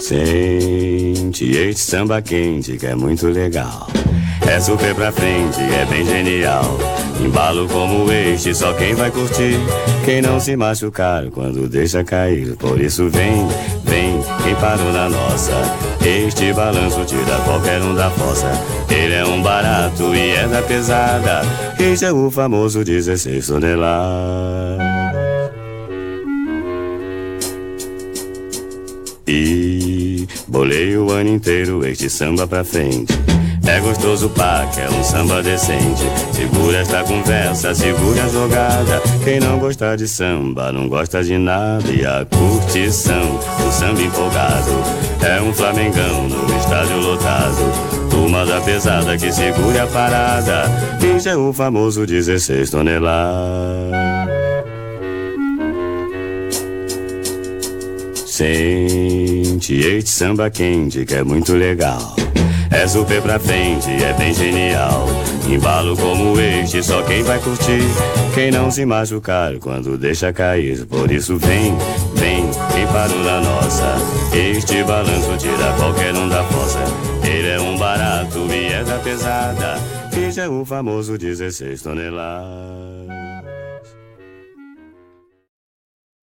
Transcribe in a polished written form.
Sente este samba quente que é muito legal. É super pra frente, é bem genial. Embalo como este, só quem vai curtir. Quem não se machucar quando deixa cair. Por isso vem, vem, quem parou na nossa. Este balanço tira qualquer um da fossa. Ele é um barato e é da pesada. Este é o famoso 16 toneladas. E bolei o ano inteiro este samba pra frente. É gostoso pá, que é um samba decente. Segura esta conversa, segura a jogada. Quem não gosta de samba, não gosta de nada. E a curtição, o samba empolgado. É um flamengão no estádio lotado. Turma da pesada que segura a parada. Este é o famoso 16 toneladas. Sente este samba quente que é muito legal. É super pra frente, é bem genial. Embalo como este, só quem vai curtir. Quem não se machucar quando deixa cair. Por isso vem, vem, quem parou na nossa. Este balanço tira qualquer um da fossa. Ele é um barato e é da pesada. Este é o famoso 16 toneladas.